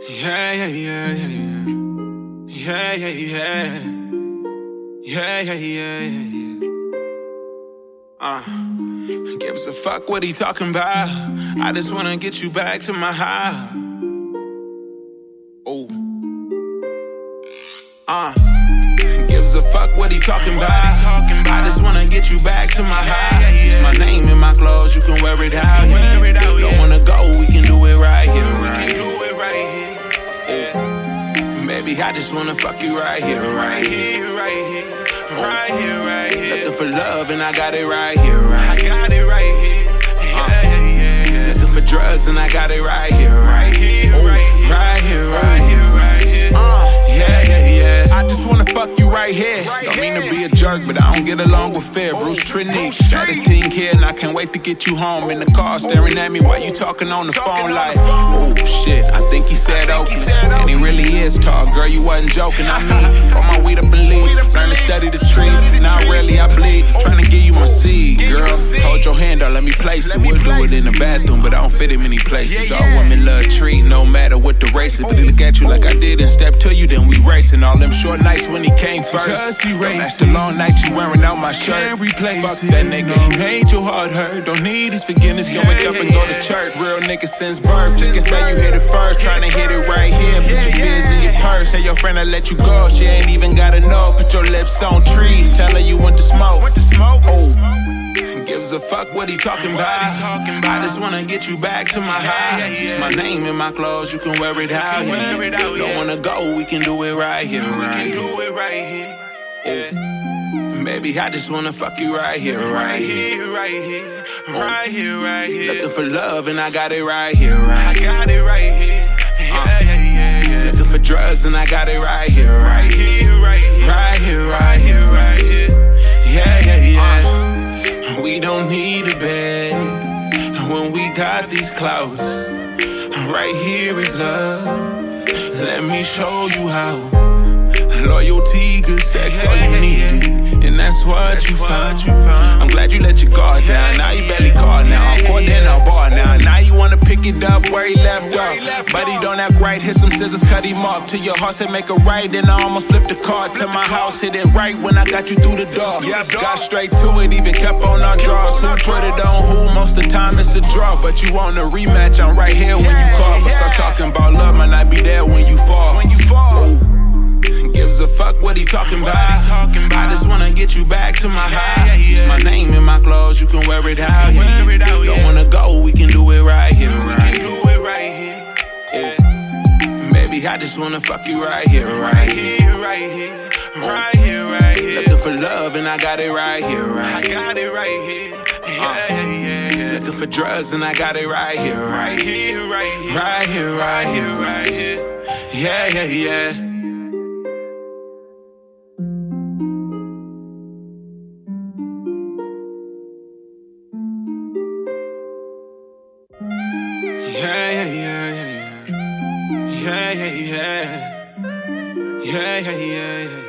Yeah, yeah, yeah, yeah, yeah. Yeah, yeah, yeah. Yeah, yeah, yeah, yeah, yeah. Gives a fuck what he talking about. I just wanna get you back to my house. Oh. Gives a fuck what he talking about. I just wanna get you back to my house. It's my name in my clothes, you can wear it out here. Don't wanna go, we can do it right here, right here. Baby, I just wanna fuck you right here, right here, right here, right here, right here. Looking for love and I got it right here, right here. I got it right here. Yeah, yeah, yeah. Looking for drugs and I got it right here, right here, right here, right here, right here, right here. Yeah, yeah, yeah. I just wanna fuck you right here. Don't mean to be a jerk, but I don't get along with fear. Bruce Trinity, baddest teen kid, and I can't wait to get you home. In the car, staring at me while you talking on the phone like, oh shit, I think he said Oakland. And he really is tall, girl, you wasn't joking. I mean, roll my weed up in leaves, learn to study the trees. Now really I bleed, trying to give you my seed, girl. Hold your hand up, let me place it. We'll do it in the bathroom, but I don't fit in many places. All women love treat, no matter what the race is. But he look at you like I did and step to you, then we racing. All them short nights when he came first. That's the long night you wearing out my shirt. Can't replace fuck that nigga, he made your heart hurt. Don't need his forgiveness, go wake up and go to church. Real nigga since birth, just can say you hit it first. Trying to hit it right here, put your fears in your purse. Tell your friend I let you go, she ain't even gotta know. Put your lips on trees, tell her you want to smoke. Oh, gives a fuck what he talking about. I just wanna get you back to my house. It's my name in my clothes, you can wear it out here. Don't wanna go, we can do it right here, right here. Baby, I just wanna fuck you right here, right here, right here, right here, right here. Looking for love and I got it right here, right here. I got it right here. Yeah, yeah, yeah. Looking for drugs and I got it right here, right here, right here, right here, right here, right here. Yeah, yeah, yeah. We don't need a bed when we got these clouds. Right here is love. Let me show you how. Loyalty, good sex, all you needed, and that's what you found. I'm glad you let your guard down. Now you barely call now. I'm caught in a bar now. Now you wanna pick it up where he left off. But he don't act right. Hit some scissors, cut him off. To your heart said make a right, and I almost flipped the car. To my house, hit it right when I got you through the door. Got straight to it, even kept on our draws. Who put it on who? Most of the time it's a draw. But you want a rematch? I'm right here when you call. But start talking about love, might not be there when you fall. Gives a fuck what he talking about. I just wanna get you back to my house. It's my name in my clothes, you can wear it out here. Don't wanna go, we can do it right here, right here. Baby, I just wanna fuck you right here, right here, right here, right here, right here. Looking for love and I got it right here, right here. I got it right here. Yeah, yeah, yeah. Looking for drugs and I got it right here, right here, right here, right here, right here, right here. Yeah, yeah, yeah. Yeah, yeah, yeah, yeah, yeah. Yeah, yeah, yeah. Yeah, yeah, yeah, yeah.